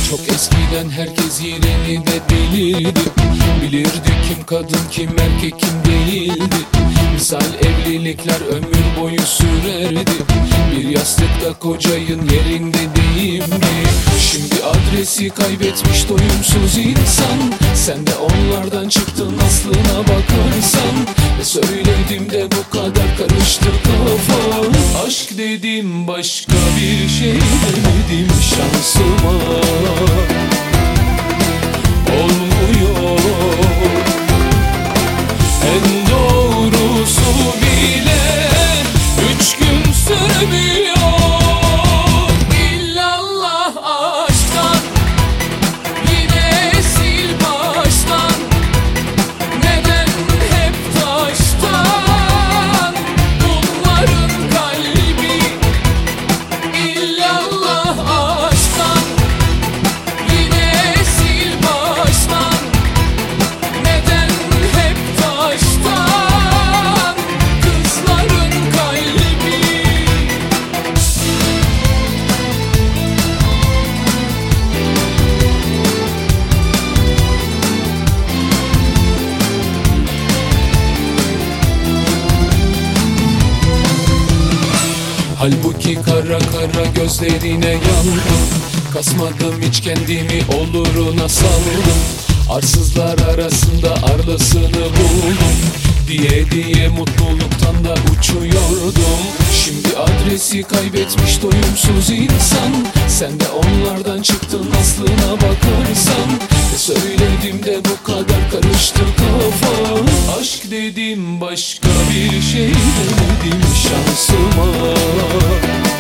Çok eskiden herkes yerini de bilirdi. Bilirdi kim kadın kim erkek kim değildi. Misal evlilikler ömür boyu sürerdi. Bir yastıkta kocayın yerinde değil mi? Şimdi adresi kaybetmiş doyumsuz insan. Sen de onlardan çıktın aslına bakarsan. Ve söyledim de bu kadar karıştı kafa. Aşk dedim başka bir şey demedim şansıma. Olmuyor en doğrusu bile 3 gün sürmüyor. İllallah aşktan yine sil baştan. Neden hep taştan bunların kalbi? İllallah aşktan yine sil baştan. Neden hep taştan kızların kalbi? Halbuki kara kara gözlerine yandım. Kasmadım hiç kendimi oluruna saldım. Arsızlar arasında arlısını buldum. Diye mutluluktan da uçuyordum. Şimdi adresi kaybetmiş doyumsuz insan. Sen de onlardan çıktın aslına bakarsan. Ve söyledim de bu kadar karıştı kafa. Aşk dedim başka bir şey demedim şansıma.